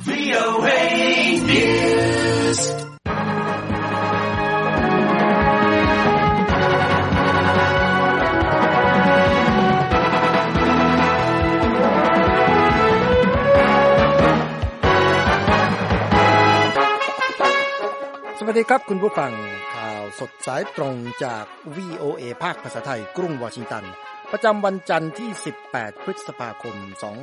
VOA News สวัสดีครับคุณผู้ฟังข่าวสดสายตรงจาก VOA ภาคภาษาไทยกรุงวอชิงตันประจำวันจันทร์ที่18พฤษภาคม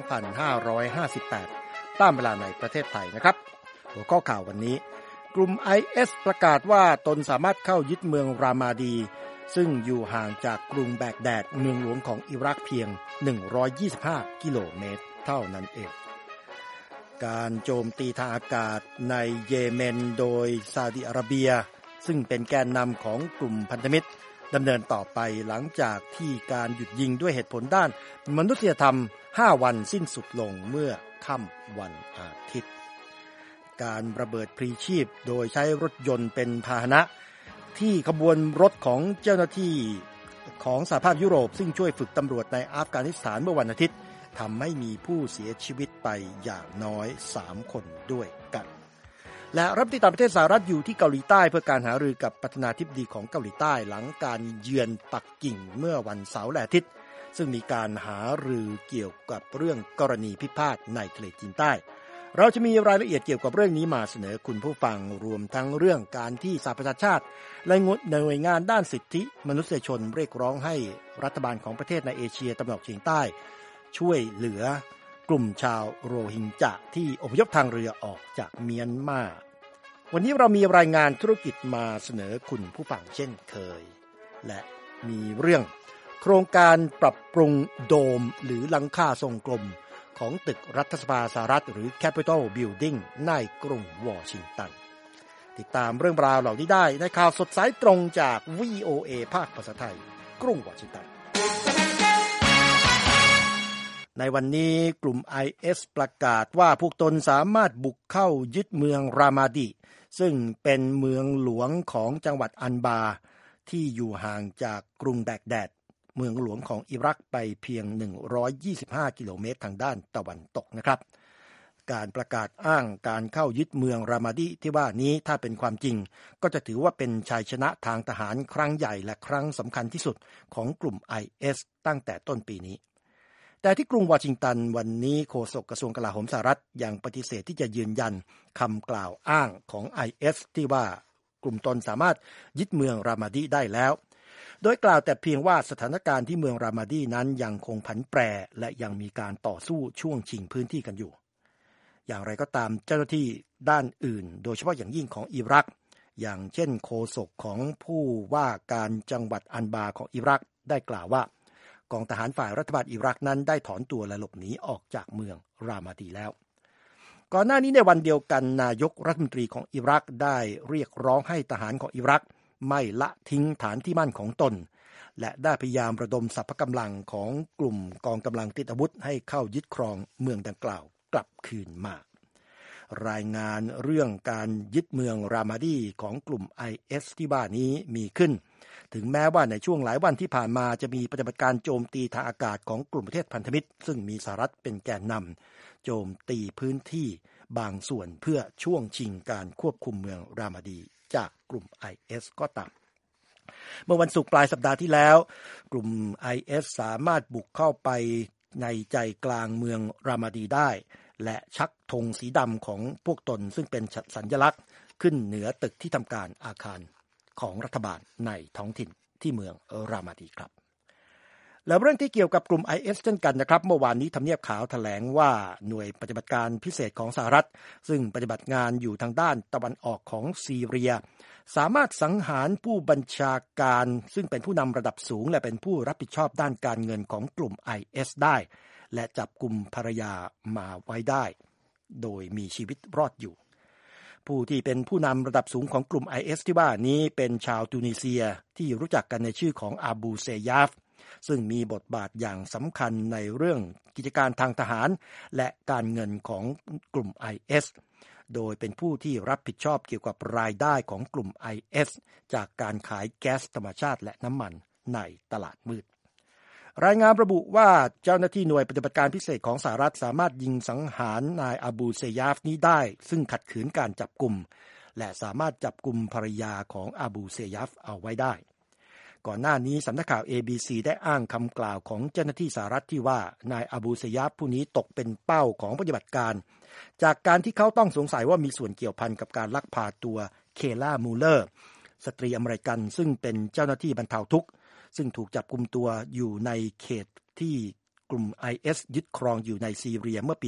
2558ตามเวลาในประเทศไทยนะครับหัวข้อข่าววันนี้กลุ่ม IS ประกาศว่าตนสามารถเข้ายึดเมืองรามาดีซึ่งอยู่ห่างจากกรุงแบกแดดเมืองหลวงของอิรักเพียง125กิโลเมตรเท่านั้นเองการโจมตีทางอากาศในเยเมนโดยซาอุดิอาระเบียซึ่งเป็นแกนนำของกลุ่มพันธมิตรดำเนินต่อไปหลังจากที่การหยุดยิงด้วยเหตุผลด้านมนุษยธรรม5วันสิ้นสุดลงเมื่อค่ำวันอาทิตย์การระเบิดพลีชีพโดยใช้รถยนต์เป็นพาหนะที่ขบวนรถของเจ้าหน้าที่ของสหภาพยุโรปซึ่งช่วยฝึกตำรวจในอัฟกานิสถานเมื่อวันอาทิตย์ทำให้มีผู้เสียชีวิตไปอย่างน้อย3คนด้วยกันและรัฐมนตรีต่างประเทศสหรัฐอยู่ที่เกาหลีใต้เพื่อการหารือกับประธานาธิบดีของเกาหลีใต้หลังการเยือนปักกิ่งเมื่อวันเสาร์และอาทิตย์ซึ่งมีการหารือเกี่ยวกับเรื่องกรณีพิพาทในทะเลจีนใต้เราจะมีรายละเอียดเกี่ยวกับเรื่องนี้มาเสนอคุณผู้ฟังรวมทั้งเรื่องการที่สหประชาชาติและหน่วยงานด้านสิทธิมนุษยชนเรียกร้องให้รัฐบาลของประเทศในเอเชียตะวันออกเฉียงใต้ช่วยเหลือกลุ่มชาวโรฮิงญะที่อพยพทางเรือออกจากเมียนมาวันนี้เรามีรายงานธุรกิจมาเสนอคุณผู้ฟังเช่นเคยและมีเรื่องโครงการปรับปรุงโดมหรือหลังคาทรงกลมของตึกรัฐสภาสหรัฐหรือ Capitol Building ในกรุงวอชิงตันติดตามเรื่องราวเหล่านี้ได้ในข่าวสดสายตรงจาก VOA ภาคภาษาไทยกรุงวอชิงตันในวันนี้กลุ่ม IS ประกาศว่าพวกตนสามารถบุกเข้ายึดเมืองรามาดีซึ่งเป็นเมืองหลวงของจังหวัดอันบาที่อยู่ห่างจากกรุงแบกแดดเมืองหลวงของอิรักไปเพียง125กิโลเมตรทางด้านตะวันตกนะครับการประกาศอ้างการเข้ายึดเมืองรามาดีที่ว่านี้ถ้าเป็นความจริงก็จะถือว่าเป็นชัยชนะทางทหารครั้งใหญ่และครั้งสำคัญที่สุดของกลุ่ม IS ตั้งแต่ต้นปีนี้แต่ที่กรุงวอชิงตันวันนี้โฆษกกระทรวงกลาโหมสหรัฐยังปฏิเสธที่จะยืนยันคำกล่าวอ้างของ IS ที่ว่ากลุ่มตนสามารถยึดเมืองรามาดีได้แล้วโดยกล่าวแต่เพียงว่าสถานการณ์ที่เมืองรามาดีนั้นยังคงผันแปรและยังมีการต่อสู้ช่วงชิงพื้นที่กันอยู่อย่างไรก็ตามเจ้าหน้าที่ด้านอื่นโดยเฉพาะอย่างยิ่งของอิรักอย่างเช่นโฆษกของผู้ว่าการจังหวัดอันบาของอิรักได้กล่าวว่ากองทหารฝ่ายรัฐบาลอิรักนั้นได้ถอนตัวและหลบหนีออกจากเมืองรามาดีแล้วก่อนหน้านี้ในวันเดียวกันนายกรัฐมนตรีของอิรักได้เรียกร้องให้ทหารของอิรักไม่ละทิ้งฐานที่มั่นของตนและได้พยายามระดมสรรพกำลังของกลุ่มกองกำลังติดอาวุธให้เข้ายึดครองเมืองดังกล่าวกลับคืนมารายงานเรื่องการยึดเมืองรามาดีของกลุ่ม IS ที่ว่านี้มีขึ้นถึงแม้ว่าในช่วงหลายวันที่ผ่านมาจะมีปฏิบัติการโจมตีทางอากาศของกลุ่มประเทศพันธมิตรซึ่งมีสหรัฐเป็นแกนนำโจมตีพื้นที่บางส่วนเพื่อช่วงชิงการควบคุมเมืองรามาดีจากกลุ่ม IS ก็ตามเมื่อวันศุกร์ปลายสัปดาห์ที่แล้วกลุ่ม IS สามารถบุกเข้าไปในใจกลางเมืองรามาดีได้และชักธงสีดำของพวกตนซึ่งเป็นสัญลักษณ์ขึ้นเหนือตึกที่ทำการอาคารของรัฐบาลในท้องถิ่นที่เมืองรามาดีครับแล้วเรื่องที่เกี่ยวกับกลุ่ม IS เช่นกันนะครับเมื่อวานนี้ทำเนียบขาวแถลงว่าหน่วยปฏิบัติการพิเศษของสหรัฐซึ่งปฏิบัติงานอยู่ทางด้านตะวันออกของซีเรียสามารถสังหารผู้บัญชาการซึ่งเป็นผู้นำระดับสูงและเป็นผู้รับผิดชอบด้านการเงินของกลุ่ม IS ได้และจับกุมภรรยามาไว้ได้โดยมีชีวิตรอดอยู่ผู้ที่เป็นผู้นำระดับสูงของกลุ่ม IS ที่ว่านี้เป็นชาวตูนิเซียที่รู้จักกันในชื่อของอาบูเซยาฟซึ่งมีบทบาทอย่างสำคัญในเรื่องกิจการทางทหารและการเงินของกลุ่ม IS โดยเป็นผู้ที่รับผิดชอบเกี่ยวกับรายได้ของกลุ่ม IS จากการขายแก๊สธรรมชาติและน้ำมันในตลาดมืดรายงานระบุว่าเจ้าหน้าที่หน่วยปฏิบัติการพิเศษของสหรัฐสามารถยิงสังหารนายอาบูเซยาฟนี้ได้ซึ่งขัดขืนการจับกุมและสามารถจับกุมภรรยาของอาบูเซยาฟเอาไว้ได้ก่อนหน้านี้สำนักข่าว ABC ได้อ้างคำกล่าวของเจ้าหน้าที่สหรัฐที่ว่านายอาบูเซยาฟผู้นี้ตกเป็นเป้าของปฏิบัติการจากการที่เขาต้องสงสัยว่ามีส่วนเกี่ยวพันกับการลักพาตัวเคล่ามูเลอร์สตรีอเมริกันซึ่งเป็นเจ้าหน้าที่บรรเทาทุกข์ซึ่งถูกจับกุมตัวอยู่ในเขตที่กลุ่ม IS ยึดครองอยู่ในซีเรียเมื่อปี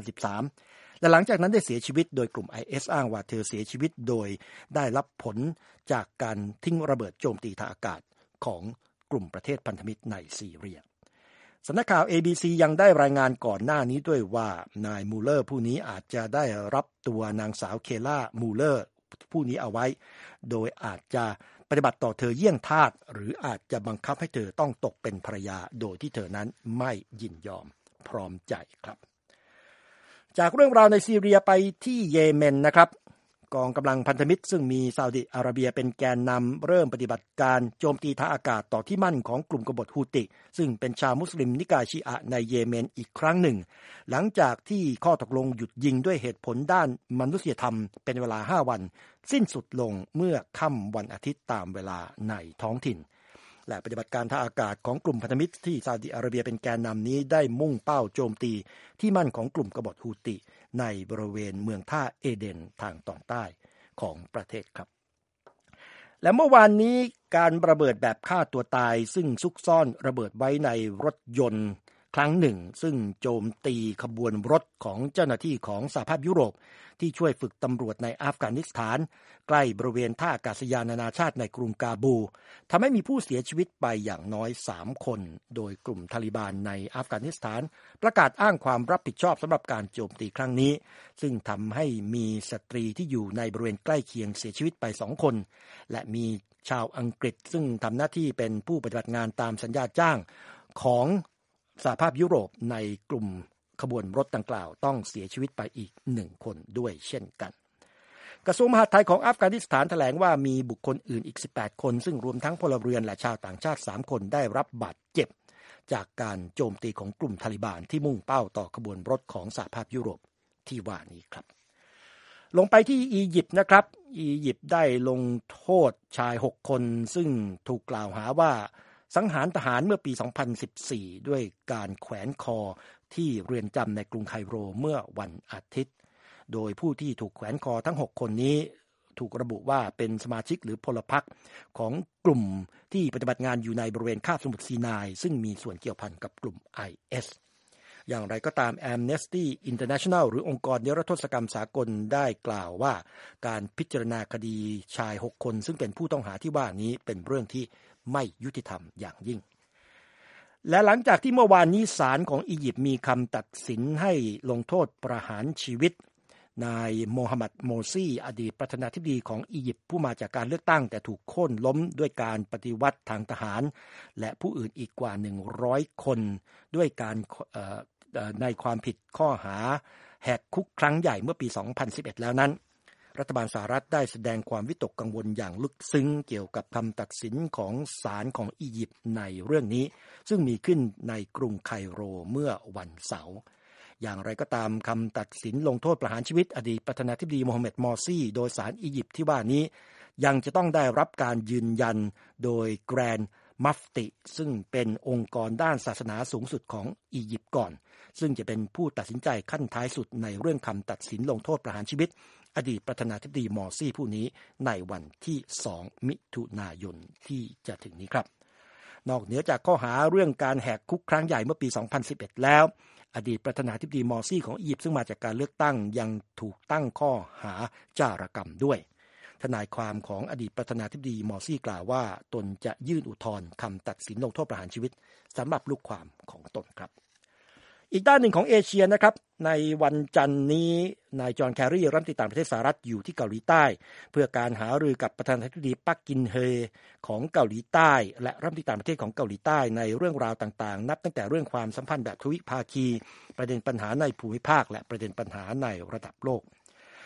2013 และหลังจากนั้นได้เสียชีวิตโดยกลุ่ม IS อ้างว่าเธอเสียชีวิตโดยได้รับผลจากการทิ้งระเบิดโจมตีทางอากาศของกลุ่มประเทศพันธมิตรในซีเรียสำนักข่าว ABC ยังได้รายงานก่อนหน้านี้ด้วยว่านายมูเลอร์ผู้นี้อาจจะได้รับตัวนางสาวเคล่ามูเลอร์ผู้นี้เอาไว้โดยอาจจะปฏิบัติต่อเธอเยี่ยงทาสหรืออาจจะบังคับให้เธอต้องตกเป็นภรรยาโดยที่เธอนั้นไม่ยินยอมพร้อมใจครับจากเรื่องราวในซีเรียไปที่เยเมนนะครับกองกำลังพันธมิตรซึ่งมีซาอุดิอาระเบียเป็นแกนนำเริ่มปฏิบัติการโจมตีทางอากาศต่อที่มั่นของกลุ่มกบฏฮูติซึ่งเป็นชาวมุสลิมนิกายชีอะห์ในเยเมนอีกครั้งหนึ่งหลังจากที่ข้อตกลงหยุดยิงด้วยเหตุผลด้านมนุษยธรรมเป็นเวลา5วันสิ้นสุดลงเมื่อค่ำวันอาทิตย์ตามเวลาในท้องถิ่นและปฏิบัติการทางอากาศของกลุ่มพันธมิตรที่ซาอุดิอาระเบียเป็นแกนนำนี้ได้มุ่งเป้าโจมตีที่มั่นของกลุ่มกบฏฮูติในบริเวณเมืองท่าเอเดนทางตอนใต้ของประเทศครับและเมื่อวานนี้การระเบิดแบบฆ่าตัวตายซึ่งซุกซ่อนระเบิดไว้ในรถยนต์ครั้งหนึ่งซึ่งโจมตีขบวนรถของเจ้าหน้าที่ของสหภาพยุโรปที่ช่วยฝึกตำรวจในอัฟกานิสถานใกล้บริเวณท่าอากาศยานนานาชาติในกรุงกาบูทำให้มีผู้เสียชีวิตไปอย่างน้อย3คนโดยกลุ่มทาลิบานในอัฟกานิสถานประกาศอ้างความรับผิดชอบสำหรับการโจมตีครั้งนี้ซึ่งทำให้มีสตรีที่อยู่ในบริเวณใกล้เคียงเสียชีวิตไป2คนและมีชาวอังกฤษซึ่งทำหน้าที่เป็นผู้ปฏิบัติงานตามสัญญาจ้างของสหภาพยุโรปในกลุ่มขบวนรถดังกล่าวต้องเสียชีวิตไปอีก1คนด้วยเช่นกันกระทรวงมหาดไทยของอัฟกานิสถานแถลงว่ามีบุคคลอื่นอีก18คนซึ่งรวมทั้งพลเรือนและชาวต่างชาติ3คนได้รับบาดเจ็บจากการโจมตีของกลุ่มทาลิบานที่มุ่งเป้าต่อขบวนรถของสหภาพยุโรปที่ว่านี้ครับลงไปที่อียิปต์นะครับอียิปต์ได้ลงโทษชาย6คนซึ่งถูกกล่าวหาว่าสังหารทหารเมื่อปี 2014 ด้วยการแขวนคอที่เรือนจำในกรุงไคโรเมื่อวันอาทิตย์โดยผู้ที่ถูกแขวนคอทั้ง6คนนี้ถูกระบุว่าเป็นสมาชิกหรือพลพรรคของกลุ่มที่ปฏิบัติงานอยู่ในบริเวณคาบสมุทรซีนายซึ่งมีส่วนเกี่ยวพันกับกลุ่ม IS อย่างไรก็ตาม Amnesty International หรือองค์กรนิรโทษกรรมสากลได้กล่าวว่าการพิจารณาคดีชาย6คนซึ่งเป็นผู้ต้องหาที่ว่านี้เป็นเรื่องที่ไม่ยุติธรรมอย่างยิ่งและหลังจากที่เมื่อวานนี้ศาลของอียิปต์มีคำตัดสินให้ลงโทษประหารชีวิตนายโมฮัมหมัดโมซีอดีตประธานาธิบดีของอียิปต์ผู้มาจากการเลือกตั้งแต่ถูกโค่นล้มด้วยการปฏิวัติทางทหารและผู้อื่นอีกกว่า100คนด้วยการในความผิดข้อหาแหกคุกครั้งใหญ่เมื่อปี 2011 แล้วนั้นรัฐบาลสหรัฐได้แสดงความวิตกกังวลอย่างลึกซึ้งเกี่ยวกับคำตัดสินของศาลของอียิปต์ในเรื่องนี้ซึ่งมีขึ้นในกรุงไคโรเมื่อวันเสาร์อย่างไรก็ตามคำตัดสินลงโทษประหารชีวิตอดีตประธานาธิบดีโมฮัมเหม็ด มอร์ซีโดยศาลอียิปต์ที่ว่านี้ยังจะต้องได้รับการยืนยันโดยแกรนด์มัฟติซึ่งเป็นองค์กรด้านศาสนาสูงสุดของอียิปต์ก่อนซึ่งจะเป็นผู้ตัดสินใจขั้นท้ายสุดในเรื่องคำตัดสินลงโทษประหารชีวิตอดีตประธานาธิบดีมอร์ซีผู้นี้ในวันที่2มิถุนายนที่จะถึงนี้ครับนอกเหนือจากข้อหาเรื่องการแหกคุกครั้งใหญ่เมื่อปี 2011 แล้วอดีตประธานาธิบดีมอร์ซีของอียิปต์ซึ่งมาจากการเลือกตั้งยังถูกตั้งข้อหาจารกรรมด้วยทนายความของอดีตประธานาธิบดีมอร์ซีกล่าวว่าตนจะยื่นอุทธรณ์คำตัดสินลงโทษประหารชีวิตสำหรับลูกความของตนครับอีกด้านหนึ่งของเอเชียนะครับในวันจันทร์นี้นายจอห์นแคร์รีรัฐมนตรีต่างประเทศสหรัฐอยู่ที่เกาหลีใต้เพื่อการหารือกับประธานาธิบดีปักกินเฮของเกาหลีใต้และรัฐมนตรีต่างประเทศของเกาหลีใต้ในเรื่องราวต่างๆนับตั้งแต่เรื่องความสัมพันธ์แบบทวิภาคีประเด็นปัญหาในภูมิภาคและประเด็นปัญหาในระดับโลก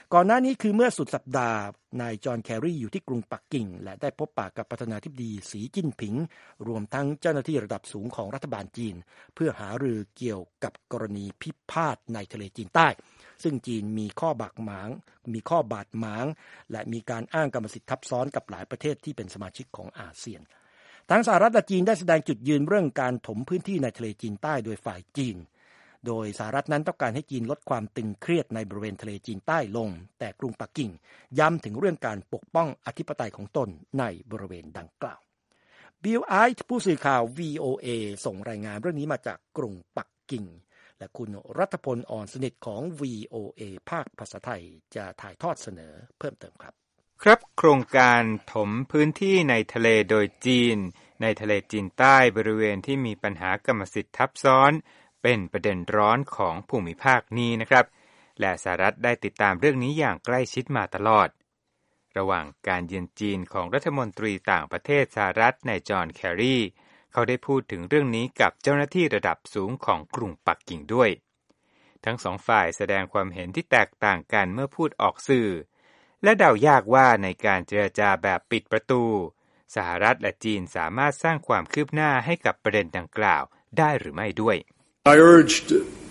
ก่อนหน้านี้คือเมื่อสุดสัปดาห์นายจอห์นแครีอยู่ที่กรุงปักกิ่งและได้พบปะกับประธานาธิบดีสีจิ้นผิงรวมทั้งเจ้าหน้าที่ระดับสูงของรัฐบาลจีนเพื่อหารือเกี่ยวกับกรณีพิพาทในทะเลจีนใต้ซึ่งจีนมีข้อบาดหมางและมีการอ้างกรรมสิทธิ์ทับซ้อนกับหลายประเทศที่เป็นสมาชิกของอาเซียนทั้งสหรัฐและจีนได้แสดงจุดยืนเรื่องการถมพื้นที่ในทะเลจีนใต้โดยฝ่ายจีนโดยสหรัฐนั้นต้องการให้จีนลดความตึงเครียดในบริเวณทะเลจีนใต้ลงแต่กรุงปักกิ่งย้ำถึงเรื่องการปกป้องอธิปไตยของตนในบริเวณดังกล่าวบิลไอท์ผู้สื่อข่าว VOA ส่งรายงานเรื่องนี้มาจากกรุงปักกิ่งและคุณรัฐพล อ่อนสนิทของ VOA ภาคภาษาไทยจะถ่ายทอดเสนอเพิ่มเติมครับครับโครงการถมพื้นที่ในทะเลโดยจีนในทะเลจีนใต้บริเวณที่มีปัญหากรรมสิทธิ์ทับซ้อนเป็นประเด็นร้อนของภูมิภาคนี้นะครับและสหรัฐได้ติดตามเรื่องนี้อย่างใกล้ชิดมาตลอดระหว่างการเยือนจีนของรัฐมนตรีต่างประเทศสหรัฐนายจอห์นแครีเขาได้พูดถึงเรื่องนี้กับเจ้าหน้าที่ระดับสูงของกรุงปักกิ่งด้วยทั้งสองฝ่ายแสดงความเห็นที่แตกต่างกันเมื่อพูดออกสื่อและเดายากว่าในการเจรจาแบบปิดประตูสหรัฐและจีนสามารถสร้างความคืบหน้าให้กับประเด็นดังกล่าวได้หรือไม่ด้วย I urged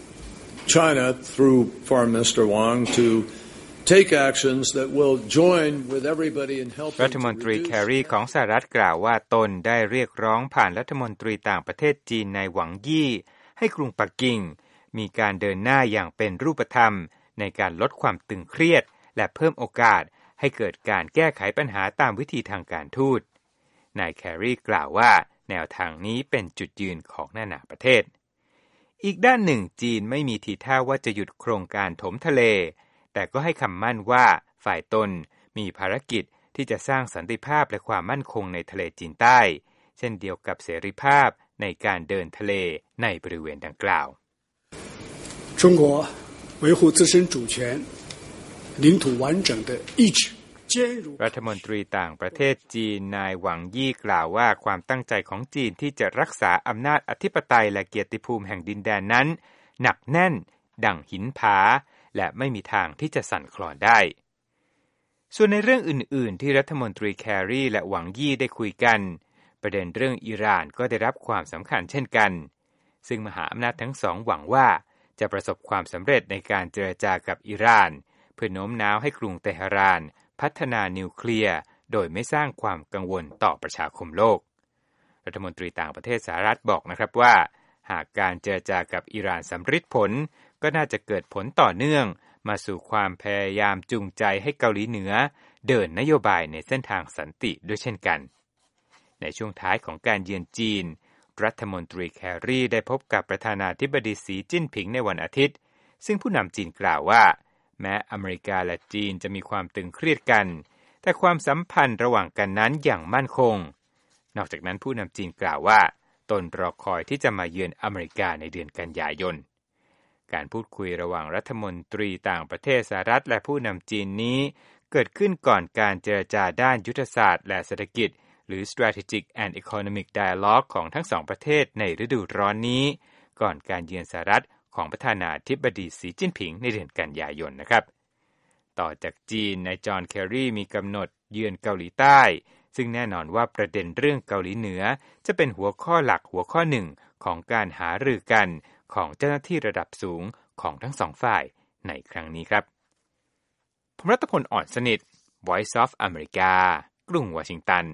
China through Foreign Minister Wang to take actions that will join with everybody in helping รัฐมนตรีแครีของสหรัฐกล่าวว่าตนได้เรียกร้องผ่านรัฐมนตรีต่างประเทศจีนในหวังยี่ให้กรุงปักกิ่งมีการเดินหน้าอย่างเป็นรูปธรรมในการลดความตึงเครียดและเพิ่มโอกาสให้เกิดการแก้ไขปัญหาตามวิธีทางการทูตนายแครีกล่าวว่าแนวทางนี้เป็นจุดยืนของนานาประเทศอีกด้านหนึ่งจีนไม่มีทีท่าว่าจะหยุดโครงการถมทะเลแต่ก็ให้คำมั่นว่าฝ่ายตนมีภารกิจที่จะสร้างสันติภาพและความมั่นคงในทะเลจีนใต้เช่นเดียวกับเสรีภาพในการเดินทะเลในบริเวณดังกล่าว中国维护自身主权领土完整的意志รัฐมนตรีต่างประเทศจีนนายหวังยี่กล่าวว่าความตั้งใจของจีนที่จะรักษาอำนาจอธิปไตยและเกียรติภูมิแห่งดินแดนนั้นหนักแน่นดั่งหินผาและไม่มีทางที่จะสั่นคลอนได้ส่วนในเรื่องอื่นๆที่รัฐมนตรีแครีและหวังยี่ได้คุยกันประเด็นเรื่องอิหร่านก็ได้รับความสำคัญเช่นกันซึ่งมหาอำนาจทั้งสองหวังว่าจะประสบความสำเร็จในการเจรจากับอิหร่านเพื่อโน้มน้าวให้กรุงเตหะรานพัฒนานิวเคลียร์โดยไม่สร้างความกังวลต่อประชาคมโลกรัฐมนตรีต่างประเทศสหรัฐบอกนะครับว่าหากการเจรจากับอิหร่านสำเร็จผลก็น่าจะเกิดผลต่อเนื่องมาสู่ความพยายามจูงใจให้เกาหลีเหนือเดินนโยบายในเส้นทางสันติด้วยเช่นกันในช่วงท้ายของการเยือนจีนรัฐมนตรีแครีได้พบกับประธานาธิบดีสีจิ้นผิงในวันอาทิตย์ซึ่งผู้นำจีนกล่าวว่าแม้อเมริกาและจีนจะมีความตึงเครียดกันแต่ความสัมพันธ์ระหว่างกันนั้นอย่างมั่นคงนอกจากนั้นผู้นำจีนกล่าวว่าตนรอคอยที่จะมาเยือนอเมริกาในเดือนกันยายนการพูดคุยระหว่างรัฐมนตรีต่างประเทศสหรัฐและผู้นำจีนนี้เกิดขึ้นก่อนการเจรจาด้านยุทธศาสตร์และเศรษฐกิจหรือ Strategic and Economic Dialogue ของทั้งสองประเทศในฤดูร้อนนี้ก่อนการเยือนสหรัฐของประธานาธิบดีสีจิ้นผิงในเดือนกันยายนนะครับต่อจากจีนนายจอห์นแครีมีกำหนดเยือนเกาหลีใต้ซึ่งแน่นอนว่าประเด็นเรื่องเกาหลีเหนือจะเป็นหัวข้อหลักหัวข้อหนึ่งของการหารือกันของเจ้าหน้าที่ระดับสูงของทั้งสองฝ่ายในครั้งนี้ครับผมรัตพล อ่อนสนิท Voice of America กรุงวอชิงตัน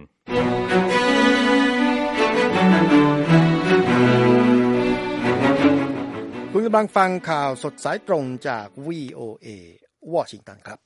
คุณกำลังฟังข่าวสดสายตรงจาก VOA วอชิงตันครับ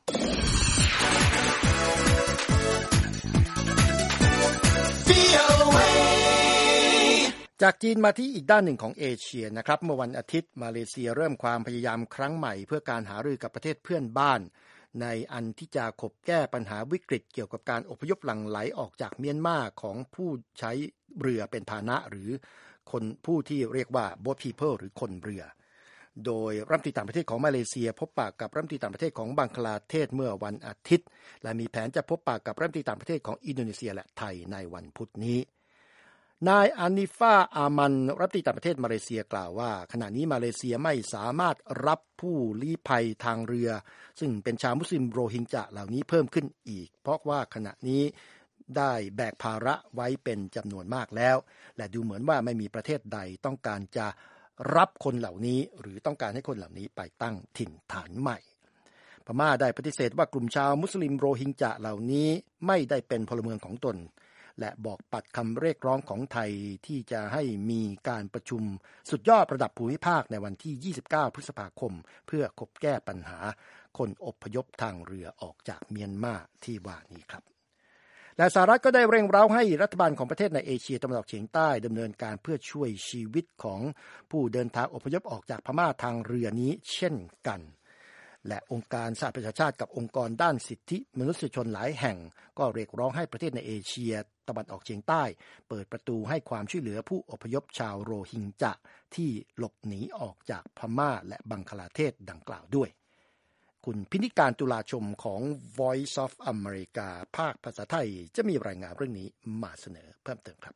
จากจีนมาที่อีกด้านหนึ่งของเอเชียนะครับเมื่อวันอาทิตย์มาเลเซียเริ่มความพยายามครั้งใหม่เพื่อการหารือกับประเทศเพื่อนบ้านในอันที่จะขบแก้ปัญหาวิกฤตเกี่ยวกับการอพยพหลั่งไหลออกจากเมียนมาของผู้ใช้เรือเป็นพาหนะหรือคนผู้ที่เรียกว่า boat people หรือคนเรือโดยรัฐมนตรีต่างประเทศของมาเลเซียพบปะกับรัฐมนตรีต่างประเทศของบังคลาเทศเมื่อวันอาทิตย์และมีแผนจะพบปะกับรัฐมนตรีต่างประเทศของอินโดนีเซียและไทยในวันพุธนี้นายอานิฟาอามันรัฐมนตรีต่างประเทศมาเลเซียกล่าวว่าขณะนี้มาเลเซียไม่สามารถรับผู้ลี้ภัยทางเรือซึ่งเป็นชาวมุสลิมโรฮิงญะเหล่านี้เพิ่มขึ้นอีกเพราะว่าขณะนี้ได้แบกภาระไว้เป็นจำนวนมากแล้วและดูเหมือนว่าไม่มีประเทศใดต้องการจะรับคนเหล่านี้หรือต้องการให้คนเหล่านี้ไปตั้งถิ่นฐานใหม่พม่าได้ปฏิเสธว่ากลุ่มชาวมุสลิมโรฮิงญะเหล่านี้ไม่ได้เป็นพลเมืองของตนและบอกปัดคำเรียกร้องของไทยที่จะให้มีการประชุมสุดยอดระดับภูมิภาคในวันที่29พฤษภาคมเพื่อคบแก้ปัญหาคนอพยพทางเรือออกจากเมียนมาที่ว่านี้ครับและสหรัฐก็ได้เร่งเร้าให้รัฐบาลของประเทศในเอเชียตะวันออกเฉียงใต้ดำเนินการเพื่อช่วยชีวิตของผู้เดินทางอพยพออกจากพม่าทางเรือนี้เช่นกันและองค์การสหประชาชาติกับองค์กรด้านสิทธิมนุษยชนหลายแห่งก็เรียกร้องให้ประเทศในเอเชียตะวันออกเฉียงใต้เปิดประตูให้ความช่วยเหลือผู้อพยพชาวโรฮิงญะที่หลบหนีออกจากพม่าและบังคลาเทศดังกล่าวด้วยคุณพินิการตุลาชมของ Voice of America ภาคภาษาไทยจะมีรายงานเรื่องนี้มาเสนอเพิ่มเติมครับ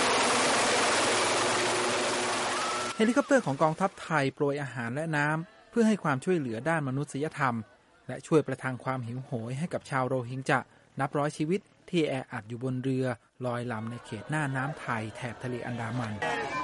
เฮลิคอปเตอร์ของกองทัพไทยโปรยอาหารและน้ำเพื่อให้ความช่วยเหลือด้านมนุษยธรรมและช่วยประทังความหิวโหยให้กับชาวโรฮิงญะนับร้อยชีวิตที่แออัดอยู่บนเรือลอยลำในเขตหน้าน้ำไทยแถบทะเลอันดามัน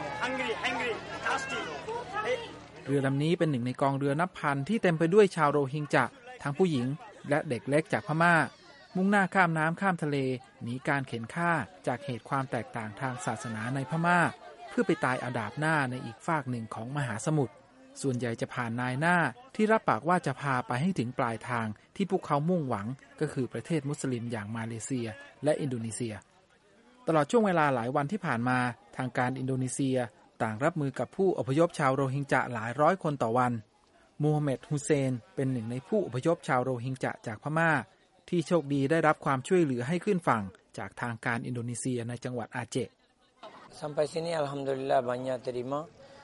เรือลำนี้เป็นหนึ่งในกองเรือนับพันที่เต็มไปด้วยชาวโรฮิงญะทั้งผู้หญิงและเด็กเล็กจากพม่ามุ่งหน้าข้ามน้ำข้ามทะเลหนีการเข็นฆ่าจากเหตุความแตกต่างทางศาสนาในพม่าเพื่อไปตายอาดาบหน้าในอีกฟากหนึ่งของมหาสมุทรส่วนใหญ่จะผ่านนายหน้าที่รับปากว่าจะพาไปให้ถึงปลายทางที่พวกเขามุ่งหวังก็คือประเทศมุสลิมอย่างมาเลเซียและอินโดนีเซียตลอดช่วงเวลาหลายวันที่ผ่านมาทางการอินโดนีเซียต่างรับมือกับผู้อพยพชาวโรฮิงญะหลายร้อยคนต่อวันมูฮัมเหม็ด ฮุเซนเป็นหนึ่งในผู้อพยพชาวโรฮิงญะจากพม่าที่โชคดีได้รับความช่วยเหลือให้ขึ้นฝั่งจากทางการอินโดนีเซียในจังหวัดอาเจ Sampai sini alhamdulillah banyak terima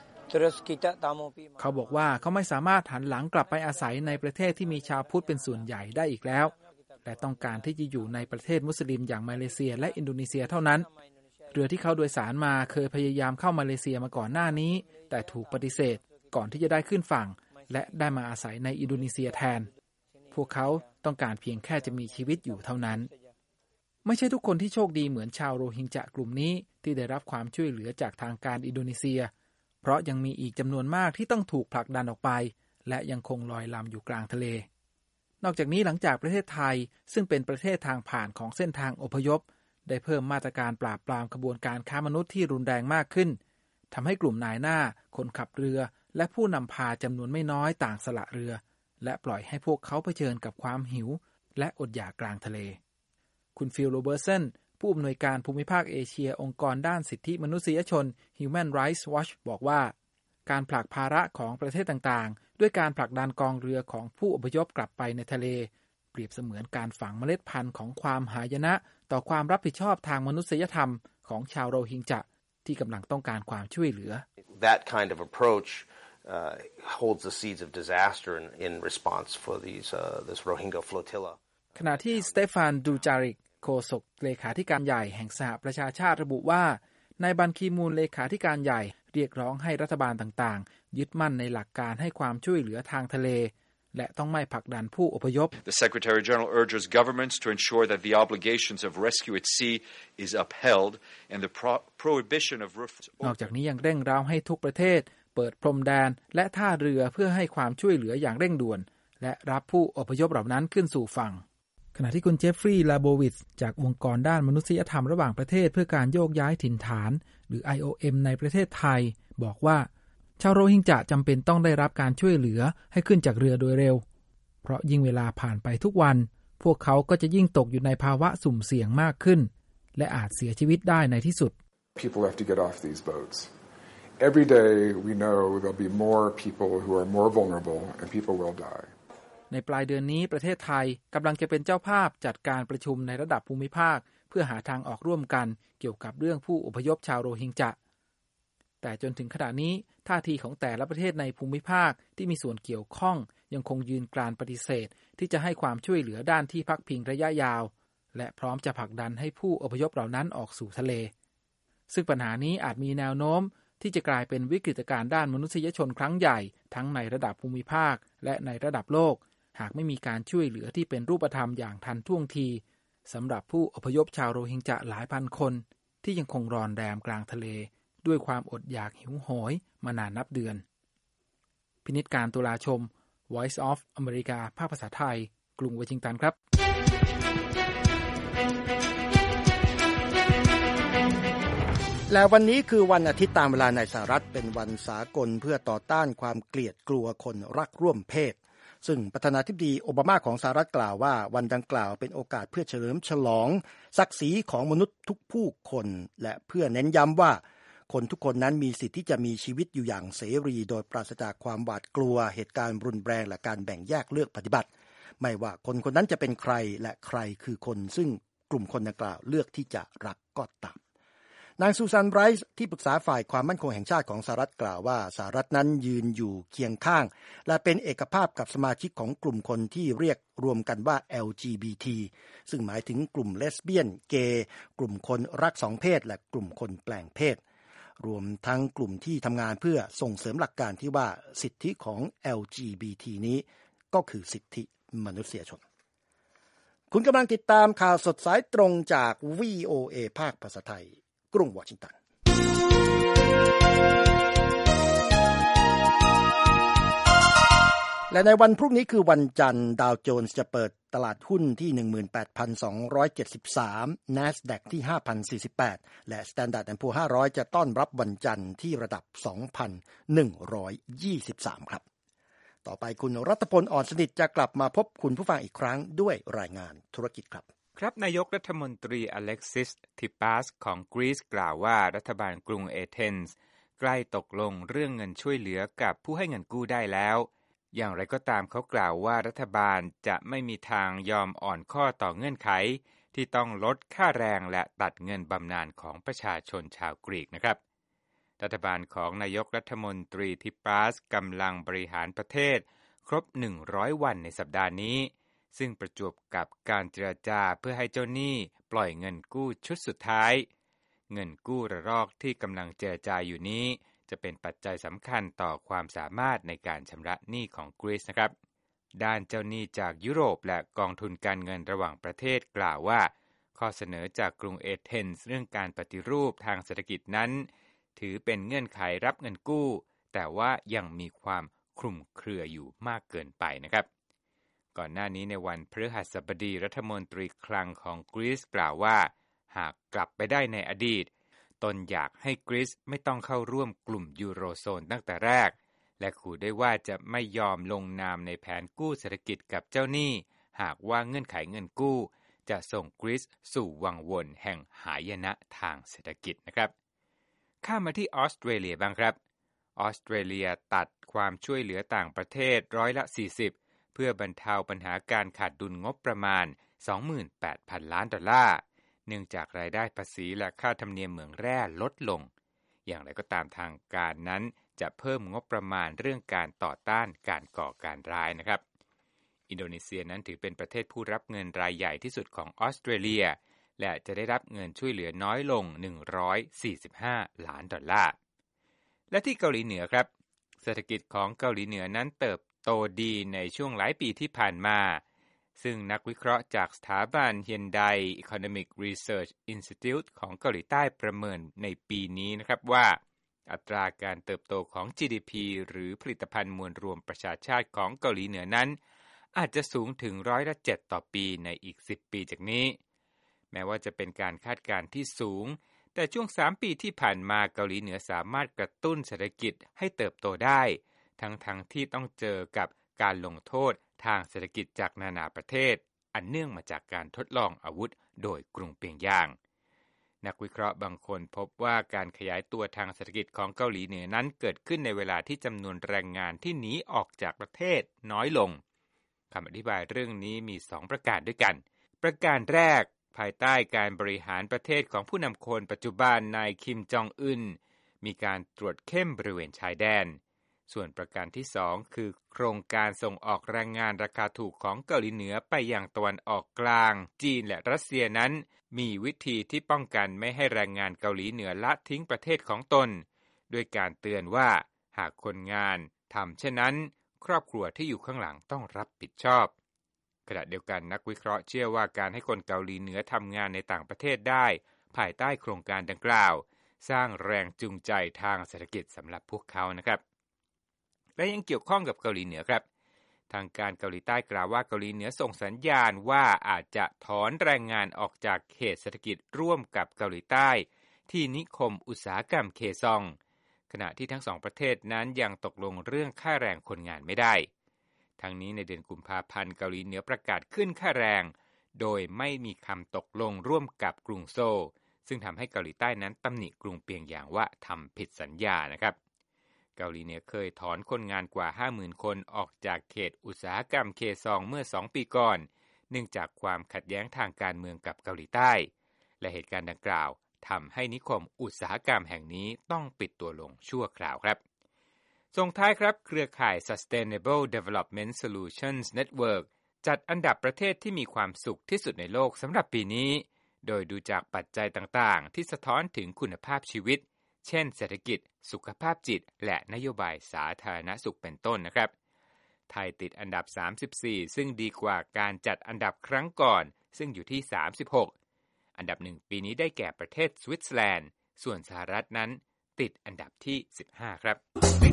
เขาบอกว่าเขาไม่สามารถหันหลังกลับไปอาศัยในประเทศที่มีชาวพุทธเป็นส่วนใหญ่ได้อีกแล้วแต่ต้องการที่จะอยู่ในประเทศมุสลิมอย่างมาเลเซียและอินโดนีเซียเท่านั้นเรือที่เขาโดยสารมาเคยพยายามเข้ามาเลเซียมาก่อนหน้านี้แต่ถูกปฏิเสธก่อนที่จะได้ขึ้นฝั่งและได้มาอาศัยในอินโดนีเซียแทนพวกเขาต้องการเพียงแค่จะมีชีวิตอยู่เท่านั้นไม่ใช่ทุกคนที่โชคดีเหมือนชาวโรฮิงญะกลุ่มนี้ที่ได้รับความช่วยเหลือจากทางการอินโดนีเซียเพราะยังมีอีกจำนวนมากที่ต้องถูกผลักดันออกไปและยังคงลอยลำอยู่กลางทะเลนอกจากนี้หลังจากประเทศไทยซึ่งเป็นประเทศทางผ่านของเส้นทางอพยพได้เพิ่มมาตรการปราบปรามขบวนการค้ามนุษย์ที่รุนแรงมากขึ้นทำให้กลุ่มนายหน้าคนขับเรือและผู้นำพาจำนวนไม่น้อยต่างสละเรือและปล่อยให้พวกเขาเผชิญกับความหิวและอดอยากกลางทะเลคุณฟิล โรเบิร์ตสันผู้อำนวยการภูมิภาคเอเชียองค์กรด้านสิทธิมนุษยชน Human Rights Watch บอกว่าการผลักภาระของประเทศต่างๆด้วยการผลักดันกองเรือของผู้อพยพกลับไปในทะเลเปรียบเสมือนการฝังเมล็ดพันธุ์ของความหายนะต่อความรับผิดชอบทางมนุษยธรรมของชาวโรฮิงญะที่กำลังต้องการความช่วยเหลือ That kind of approach holds the seeds of disaster in response for this Rohingya flotilla ขณะที่สเตฟาน ดูจาริกโฆษกเลขาธิการใหญ่แห่งสหประชาชาติระบุว่านายบันคีมูลเลขาธิการใหญ่เรียกร้องให้รัฐบาลต่างๆยึดมั่นในหลักการให้ความช่วยเหลือทางทะเลและต้องไม่ผลักดันผู้อพยพ The Secretary General urges governments to ensure that the obligations of rescue at sea is upheld and the prohibition of นอกจากนี้ยังเร่งเร้าให้ทุกประเทศเปิดพรมแดนและท่าเรือเพื่อให้ความช่วยเหลืออย่างเร่งด่วนและรับผู้อพยพเหล่านั้นขึ้นสู่ฝั่งขณะที่คุณเจฟฟรีย์ ลาโบวิชจากองค์กรด้านมนุษยธรรมระหว่างประเทศเพื่อการโยกย้ายถิ่นฐานหรือ IOM ในประเทศไทยบอกว่าชาวโรฮิงญะจำเป็นต้องได้รับการช่วยเหลือให้ขึ้นจากเรือโดยเร็วเพราะยิ่งเวลาผ่านไปทุกวันพวกเขาก็จะยิ่งตกอยู่ในภาวะสุ่มเสี่ยงมากขึ้นและอาจเสียชีวิตได้ในที่สุด People have to get off these boats. Every day we know there'll be more people who are more vulnerable and people will die. ในปลายเดือนนี้ประเทศไทยกำลังจะเป็นเจ้าภาพจัดการประชุมในระดับภูมิภาคเพื่อหาทางออกร่วมกันเกี่ยวกับเรื่องผู้อพยพชาวโรฮิงญะแต่จนถึงขณะนี้ท่าทีของแต่ละประเทศในภูมิภาคที่มีส่วนเกี่ยวข้องยังคงยืนกรานปฏิเสธที่จะให้ความช่วยเหลือด้านที่พักพิงระยะยาวและพร้อมจะผลักดันให้ผู้อพยพเหล่านั้นออกสู่ทะเลซึ่งปัญหานี้อาจมีแนวโน้มที่จะกลายเป็นวิกฤตการณ์ด้านมนุษยชนครั้งใหญ่ทั้งในระดับภูมิภาคและในระดับโลกหากไม่มีการช่วยเหลือที่เป็นรูปธรรมอย่างทันท่วงทีสำหรับผู้อพยพชาวโรฮิงญะหลายพันคนที่ยังคงรอนแรมกลางทะเลด้วยความอดอยากหิวโหยมานานนับเดือนพินิจการตุลาชม Voice of America ภาคภาษาไทยกรุงวอชิงตันครับและวันนี้คือวันอาทิตย์ตามเวลาในสหรัฐเป็นวันสากลเพื่อต่อต้านความเกลียดกลัวคนรักร่วมเพศซึ่งประธานาธิบดีโอบามาของสหรัฐกล่าวว่าวันดังกล่าวเป็นโอกาสเพื่อเฉลิมฉลองศักดิ์ศรีของมนุษย์ทุกผู้คนและเพื่อเน้นย้ำว่าคนทุกคนนั้นมีสิทธิ์ที่จะมีชีวิตอยู่อย่างเสรีโดยปราศจากความหวาดกลัวเหตุการณ์รุนแรงและการแบ่งแยกเลือกปฏิบัติไม่ว่าคนคนนั้นจะเป็นใครและใครคือคนซึ่งกลุ่มคนดังกล่าวเลือกที่จะรักก็ตามนางซูซานไรส์ที่ปรึกษาฝ่ายความมั่นคงแห่งชาติของสหรัฐกล่าวว่าสหรัฐนั้นยืนอยู่เคียงข้างและเป็นเอกภาพกับสมาชิกของกลุ่มคนที่เรียกรวมกันว่า LGBT ซึ่งหมายถึงกลุ่มเลสเบี้ยนเกย์กลุ่มคนรักสองเพศและกลุ่มคนแปลงเพศรวมทั้งกลุ่มที่ทำงานเพื่อส่งเสริมหลักการที่ว่าสิทธิของ LGBT นี้ก็คือสิทธิมนุษยชนคุณกำลังติดตามข่าวสดสายตรงจาก VOA ภาคภาษาไทยกรุงวอชิงตันและในวันพรุ่งนี้คือวันจันทร์ดาวโจนส์จะเปิดตลาดหุ้นที่ 18,273 NASDAQ ที่ 5,048 และ Standard & Poor's 500จะต้อนรับวันจันทร์ที่ระดับ 2,123 ครับต่อไปคุณรัตพล อ่อนสนิทจะกลับมาพบคุณผู้ฟังอีกครั้งด้วยรายงานธุรกิจครับครับนายกรัฐมนตรีอเล็กซิส ทิปาสของกรีซกล่าวว่ารัฐบาลกรุงเอเธนส์ใกล้ตกลงเรื่องเงินช่วยเหลือกับผู้ให้เงินกู้ได้แล้วอย่างไรก็ตามเขากล่าวว่ารัฐบาลจะไม่มีทางยอมอ่อนข้อต่อเงื่อนไขที่ต้องลดค่าแรงและตัดเงินบำนาญของประชาชนชาวกรีกนะครับรัฐบาลของนายกรัฐมนตรีทิปาสกำลังบริหารประเทศครบ100วันในสัปดาห์นี้ซึ่งประจวบกับการเจรจาเพื่อให้เจ้าหนี้ปล่อยเงินกู้ชุดสุดท้ายเงินกู้ระลอกที่กำลังเจรจาอยู่นี้จะเป็นปัจจัยสำคัญต่อความสามารถในการชำระหนี้ของกรีซนะครับด้านเจ้าหนี้จากยุโรปและกองทุนการเงินระหว่างประเทศกล่าวว่าข้อเสนอจากกรุงเอเธนส์เรื่องการปฏิรูปทางเศรษฐกิจนั้นถือเป็นเงื่อนไขรับเงินกู้แต่ว่ายังมีความคลุมเครืออยู่มากเกินไปนะครับก่อนหน้านี้ในวันพฤหัสบดีรัฐมนตรีคลังของกรีซกล่าวว่าหากกลับไปได้ในอดีตตนอยากให้กรีซไม่ต้องเข้าร่วมกลุ่มยูโรโซนตั้งแต่แรกและขู่ด้วยว่าจะไม่ยอมลงนามในแผนกู้เศรษฐกิจกับเจ้าหนี้หากว่าเงื่อนไขเงินกู้จะส่งกรีซสู่วังวนแห่งหายนะทางเศรษฐกิจนะครับข้ามมาที่ออสเตรเลียบ้างครับออสเตรเลียตัดความช่วยเหลือต่างประเทศ40%เพื่อบรรเทาปัญหาการขาดดุลงบประมาณ 28,000 ล้านดอลลาร์เนื่องจากรายได้ภาษีและค่าธรรมเนียมเหมืองแร่ลดลงอย่างไรก็ตามทางการนั้นจะเพิ่มงบประมาณเรื่องการต่อต้านการก่อการร้ายนะครับอินโดนีเซียนั้นถือเป็นประเทศผู้รับเงินรายใหญ่ที่สุดของออสเตรเลียและจะได้รับเงินช่วยเหลือน้อยลง145ล้านดอลลาร์และที่เกาหลีเหนือครับเศรษฐกิจของเกาหลีเหนือนั้นเติบโตดีในช่วงหลายปีที่ผ่านมาซึ่งนักวิเคราะห์จากสถาบัน Hyundai Economic Research Institute ของเกาหลีใต้ประเมินในปีนี้นะครับว่าอัตราการเติบโตของ GDP หรือผลิตภัณฑ์มวลรวมประชาชาติของเกาหลีเหนือนั้นอาจจะสูงถึง7%ต่อปีในอีก10ปีจากนี้แม้ว่าจะเป็นการคาดการณ์ที่สูงแต่ช่วง3ปีที่ผ่านมาเกาหลีเหนือสามารถกระตุ้นเศรษฐกิจให้เติบโตได้ทั้งที่ต้องเจอกับการลงโทษทางเศรษฐกิจจากนานาประเทศอันเนื่องมาจากการทดลองอาวุธโดยกรุงเปียงยางนักวิเคราะห์บางคนพบว่าการขยายตัวทางเศรษฐกิจของเกาหลีเหนือนั้นเกิดขึ้นในเวลาที่จำนวนแรงงานที่หนีออกจากประเทศน้อยลงคำอธิบายเรื่องนี้มี2ประการด้วยกันประการแรกภายใต้การบริหารประเทศของผู้นำคนปัจจุบันนายคิมจองอึนมีการตรวจเข้มบริเวณชายแดนส่วนประการที่2คือโครงการส่งออกแรงงานราคาถูกของเกาหลีเหนือไปยังตะวันออกกลางจีนและรัสเซียนั้นมีวิธีที่ป้องกันไม่ให้แรงงานเกาหลีเหนือละทิ้งประเทศของตนด้วยการเตือนว่าหากคนงานทำเช่นนั้นครอบครัวที่อยู่ข้างหลังต้องรับผิดชอบขณะเดียวกันนักวิเคราะห์เชื่อว่าการให้คนเกาหลีเหนือทำงานในต่างประเทศได้ภายใต้โครงการดังกล่าวสร้างแรงจูงใจทางเศรษฐกิจสำหรับพวกเขานะครับและยังเกี่ยวข้องกับเกาหลีเหนือครับทางการเกาหลีใต้กล่าวว่าเกาหลีเหนือส่งสัญญาณว่าอาจจะถอนแรงงานออกจากเขตเศรษฐกิจร่วมกับเกาหลีใต้ที่นิคมอุตสาหกรรมเคซองขณะที่ทั้งสองประเทศนั้นยังตกลงเรื่องค่าแรงคนงานไม่ได้ทั้งนี้ในเดือนกุมภาพันธ์เกาหลีเหนือประกาศขึ้นค่าแรงโดยไม่มีคำตกลงร่วมกับกรุงโซลซึ่งทำให้เกาหลีใต้นั้นตำหนิกรุงเปียงหยางว่าทำผิดสัญญานะครับเกาหลีเหนือเคยถอนคนงานกว่า 50,000 คนออกจากเขตอุตสาหกรรมเคซองเมื่อ2ปีก่อนเนื่องจากความขัดแย้งทางการเมืองกับเกาหลีใต้และเหตุการณ์ดังกล่าวทำให้นิคมอุตสาหกรรมแห่งนี้ต้องปิดตัวลงชั่วคราวครับส่งท้ายครับเครือข่าย Sustainable Development Solutions Network จัดอันดับประเทศที่มีความสุขที่สุดในโลกสำหรับปีนี้โดยดูจากปัจจัยต่างๆที่สะท้อนถึงคุณภาพชีวิตเช่นเศรษฐกิจสุขภาพจิตและนโยบายสาธารณสุขเป็นต้นนะครับไทยติดอันดับ34ซึ่งดีกว่าการจัดอันดับครั้งก่อนซึ่งอยู่ที่36อันดับ1ปีนี้ได้แก่ประเทศสวิตเซอร์แลนด์ส่วนสหรัฐนั้นติดอันดับที่15ครับ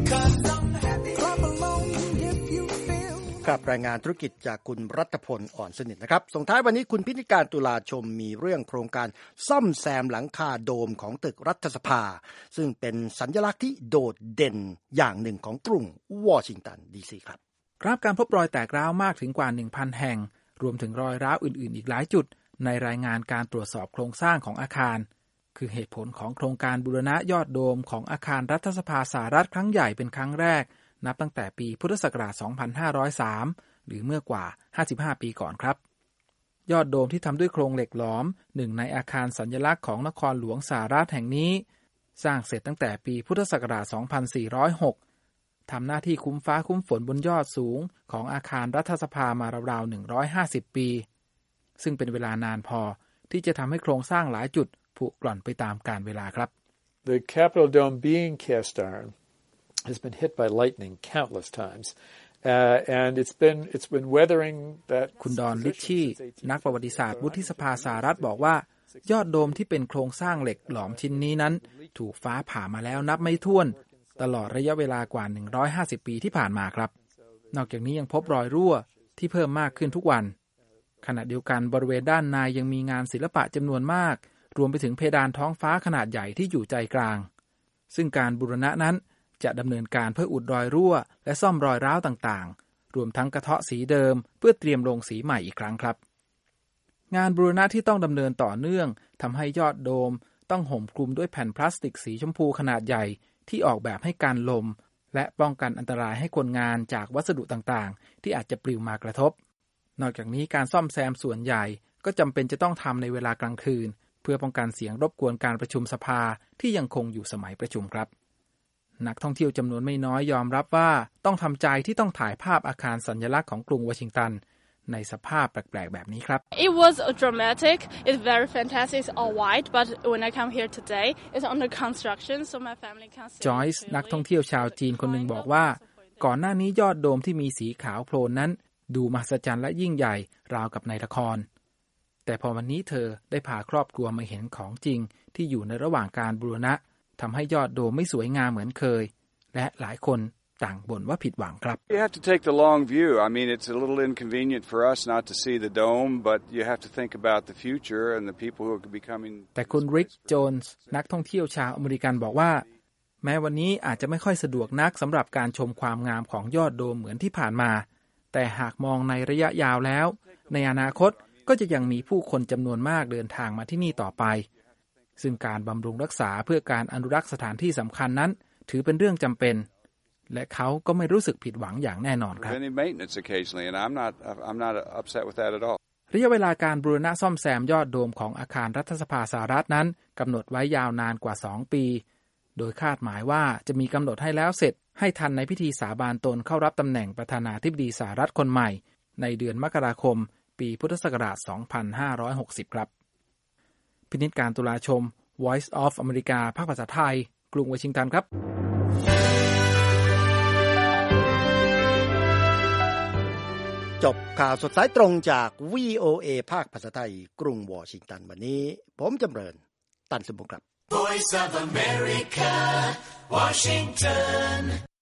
ครับรายงานธุรกิจจากคุณรัตพลอ่อนสนิทนะครับส่งท้ายวันนี้คุณพินิการตุลาชมมีเรื่องโครงการซ่อมแซมหลังคาโดมของตึกรัฐสภาซึ่งเป็นสัญลักษณ์ที่โดดเด่นอย่างหนึ่งของกรุงวอชิงตันดีซีครับครับการพบรอยแตกร้าวมากถึงกว่า 1,000 แห่งรวมถึงรอยร้าวอื่นๆอีกหลายจุดในรายงานการตรวจสอบโครงสร้างของอาคารคือเหตุผลของโครงการบูรณะยอดโดมของอาคารรัฐสภาสหรัฐครั้งใหญ่เป็นครั้งแรกนับตั้งแต่ปีพุทธศักราช 2503 หรือเมื่อกว่า 55 ปีก่อนครับยอดโดมที่ทำด้วยโครงเหล็กหลอมหนึ่งในอาคารสัญลักษณ์ของนครหลวงสหรัฐแห่งนี้สร้างเสร็จตั้งแต่ปีพุทธศักราช 2406 ทำหน้าที่คุ้มฟ้าคุ้มฝนบนยอดสูงของอาคารรัฐสภามาราวๆ 150 ปีซึ่งเป็นเวลานานพอที่จะทำให้โครงสร้างหลายจุดผุกร่อนไปตามกาลเวลาครับ The Capitol Dome being cast iron has been hit by lightning countless times and it's been weathering that คุณดอนลิชชี่นักประวัติศาสตร์วุฒิสภาสหรัฐบอกว่ายอดโดมที่เป็นโครงสร้างเหล็กหลอมชิ้นนี้นั้นถูกฟ้าผ่ามาแล้วนับไม่ถ้วนตลอดระยะเวลากว่า150ปีที่ผ่านมาครับนอกจากนี้ยังพบรอยรั่วที่เพิ่มมากขึ้นทุกวันขณะเดียวกันบริเวณด้านในยังมีงานศิลปะจำนวนมากรวมไปถึงเพดานท้องฟ้าขนาดใหญ่ที่อยู่ใจกลางซึ่งการบูรณะนั้นจะดำเนินการเพื่ออุดรอยรั่วและซ่อมรอยร้าวต่างๆรวมทั้งกระเทาะสีเดิมเพื่อเตรียมลงสีใหม่อีกครั้งครับงานบูรณะที่ต้องดำเนินต่อเนื่องทำให้ยอดโดมต้องห่มคลุมด้วยแผ่นพลาสติกสีชมพูขนาดใหญ่ที่ออกแบบให้กันลมและป้องกันอันตรายให้คนงานจากวัสดุต่างๆที่อาจจะปลิวมากระทบนอกจากนี้การซ่อมแซมส่วนใหญ่ก็จำเป็นจะต้องทำในเวลากลางคืนเพื่อป้องกันเสียงรบกวนการประชุมสภาที่ยังคงอยู่สมัยประชุมครับนักท่องเที่ยวจำนวนไม่น้อยยอมรับว่าต้องทำใจที่ต้องถ่ายภาพอาคารสัญลักษณ์ของกรุงวอชิงตันในสภาพแปลกๆแบบนี้ครับ It was dramatic. It's very fantastic. It's all white, but when I come here today, it's under construction, so my family can't see. Joyce นักท่องเที่ยวชาวจีนคนหนึ่งบอกว่าก่อนหน้านี้ยอดโดมที่มีสีขาวโพลนนั้นดูมหัศจรรย์และยิ่งใหญ่ราวกับในละครแต่พอวันนี้เธอได้พาครอบครัวมาเห็นของจริงที่อยู่ในระหว่างการบูรณะทำให้ยอดโดมไม่สวยงามเหมือนเคยและหลายคนต่างบ่นว่าผิดหวังครับ You have to take the long view. I mean, it's a little inconvenient for us not to see the dome, but you have to think about the future and the people who are becoming. แต่คุณริกโจนส์นักท่องเที่ยวชาวอเมริกันบอกว่าแม้วันนี้อาจจะไม่ค่อยสะดวกนักสำหรับการชมความงามของยอดโดมเหมือนที่ผ่านมาแต่หากมองในระยะยาวแล้วในอนาคตก็จะยังมีผู้คนจำนวนมากเดินทางมาที่นี่ต่อไปซึ่งการบำรุงรักษาเพื่อการอนุรักษ์สถานที่สำคัญนั้นถือเป็นเรื่องจำเป็นและเขาก็ไม่รู้สึกผิดหวังอย่างแน่นอนครับระยะเวลาการบูรณะซ่อมแซมยอดโดมของอาคารรัฐสภาสหรัฐนั้นกำหนดไว้ยาวนานกว่า2 ปีโดยคาดหมายว่าจะมีกำหนดให้แล้วเสร็จให้ทันในพิธีสาบานตนเข้ารับตำแหน่งประธานาธิบดีสหรัฐคนใหม่ในเดือนมกราคมปีพุทธศักราช 2560 ครับพินิจการตุลาชม Voice of America ภาคภาษาไทยกรุงวอชิงตันครับจบข่าวสดสายตรงจาก VOA ภาคภาษาไทยกรุงวอชิงตันวันนี้ผมจำเริญตันสมบูรณ์ครับ Voice of America Washington